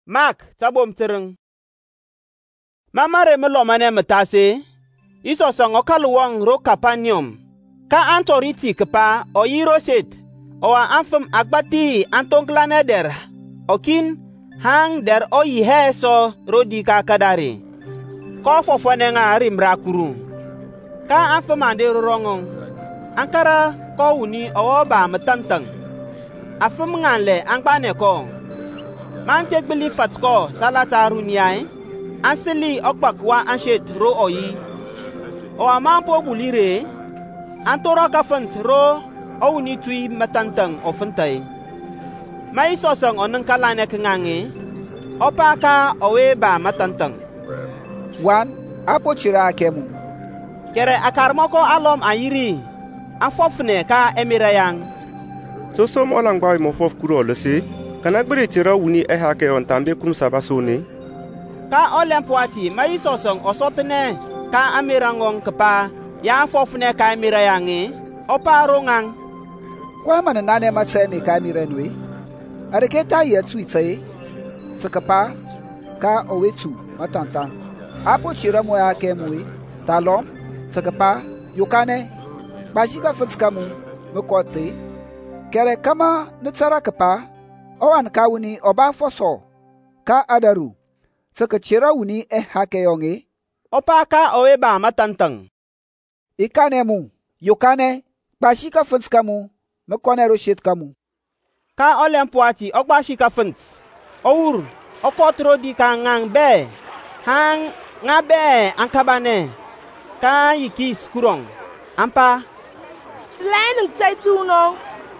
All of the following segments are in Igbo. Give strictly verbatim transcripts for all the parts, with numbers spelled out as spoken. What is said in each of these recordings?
Mark tabom tereng. Mamare melomane metase. Iso song okaluwang ro Kapanium. Ka antoriti kepa o yiroset. Owa anfem agbati antongklane der. Okin hang der o yihe so rodi ka kadari. Ko fofone nga rimra kuru. Ka anfem ande rorongong. Ankara ko wuni owo ba metantang. Afem nganle angbane ko. Mantek beli fatko salata runiai. Anseli okpak wa anshet ro oyi. O amampo bulire. Antoro kafens ro owuni tui metantang ofentai. Mai sosong oneng kalane kengange. Opa ka owe ba metantang. Wan apo chira kemu. Kere akarmoko alom ayiri. Afofne ka emirayang. Sosom olang bawi mo fof kuro lesi. Kanak beri chira wuni e hake on tambe kum sabasoni. Ka olempuati mai sosong osotene ka amirangong kepa ya fofne ka emirayange. Opa rongang. Kwa mana nane matse me ka emirenwe. Areketa ye tu itse. Tsakapa ka owetu matanta. Apo chira mo ya kemwe. Talom tsakapa yukane. Bajika futskamu mekote. Kere kama nitsara kepa. Owan ka wuni oba foso. Ka adaru. Tsaka chira wuni e hake yonge. Opa ka owe ba matantang. Ikane mu. Yukane. Bajika futskamu. Mekone roshit kamu. Ka olempuati okbashika funt. Our. Okotro di ka ngang be. Hang ngabe ankabane. Ka yikis kurong. Ampa. Flying taituno.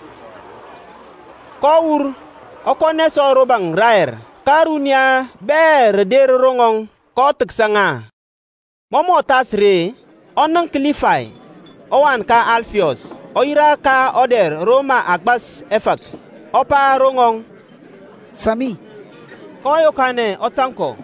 Kour. Okone so robang raer. Karunia ber der rongong. Ko teksanga. Momo tasre. Onang kilifai. Owan ka Alfios. Oira ka oder Roma agbas efak. Opa rongong. Sami. Koyo kane otanko.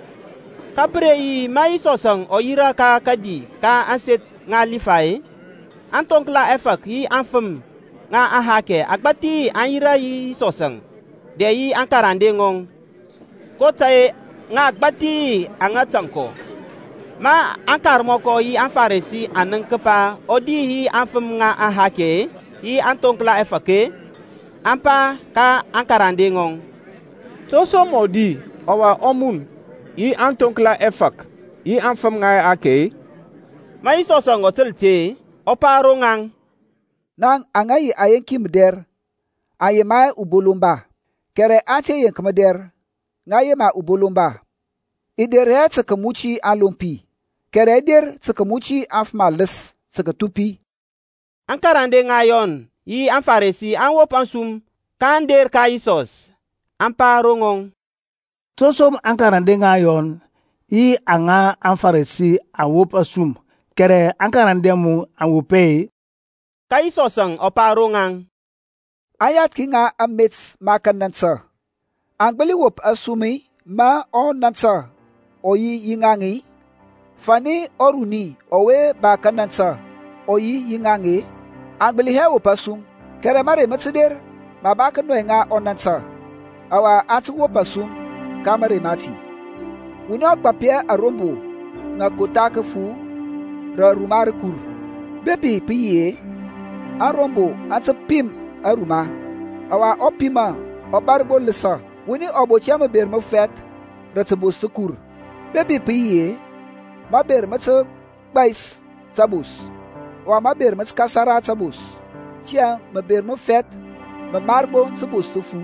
Kaprei mai sosong oira ka kadi ka aset ngalifai. Antongkla efak yi anfem nga ahake agbati anira yi sosong. De yi ankarande ngong. Kotae nga agbati angatanko. Ma ankarmoko yi anfaresi anengkepa odi yi anfem nga ahake yi antongkla efake. Ampa ka ankarande ngong. Soso modi owa omun yi antongkla efak yi anfem nga ake. Mai sosong otelte opa rongang. Nang angayi ayenki mder. Aye mai ubulumba. Kere ate yenk mder. Ngaye ma ubulumba. Idere tsakamuchi alumpi. Kere der tsakamuchi afma les tsakatupi. Ankarande ngayon yi anfaresi anwop ansum kan der ka Isos. Ampa rongong. Sosom ankarande ngayon yi anga anfaresi anwop asum. Kere ankarande mu anwope. Ka Isosang opa rongang. Ayat kinga amits makan nansa. Angbeli wop asumi ma o nansa. Oyi yingangi. Fani oruni owe bakan nansa. Oyi yingangi. Angbeli he wop asum. Kere mare matsider. Mabaka no nga o nansa. Awa atu wop asum. Kamare mati. Unok papia arombo. Nga kotake fu. Ra rumare kur. Bebi piye. Arombo atu pim aruma. Awa opima. Obarbo lisa. Wini obo chama ber mo fet. Ratabo sukur. Bebi piye. Ma ber matse bais. Tabus. Wa ma ber matse kasara tabus. Tiang ma ber mo fet. Ma marbo tabus tufu.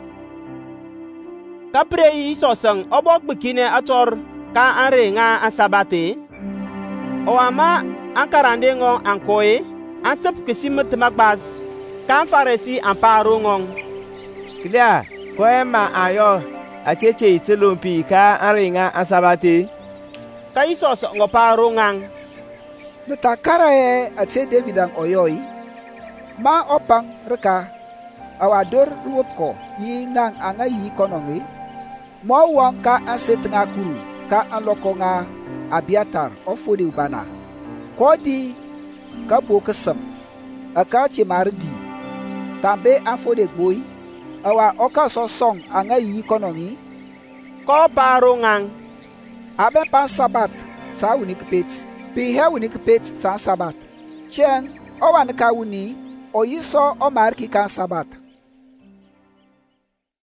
Kaprei Isosang obok bikine ator ka anre nga asabate. Oama ankarande ngong ankoe. Antep kesimet magbas. Kan faresi amparo ngong. Klia, koe ma ayo. Acheche itelompi ka anre nga asabate. Ka Isos ngoparo ngang. Natakara e ate David ang oyoy. Ma opang reka. Awador ruopko. Yi ngang anga yi konongi. Mo wang ka aset nga kuru. Ka anloko nga Abiatar ofodi ubana. Kodi ka bokesem. Aka chimardi. Tambe afode boy. Awa oka so song anga yi konongi. ko paro ngang. Aben pan sabat ta wuni kpet. Pi he wuni kpet ta sabat. Cheng o wan ka wuni o yiso o mar ki kan sabat.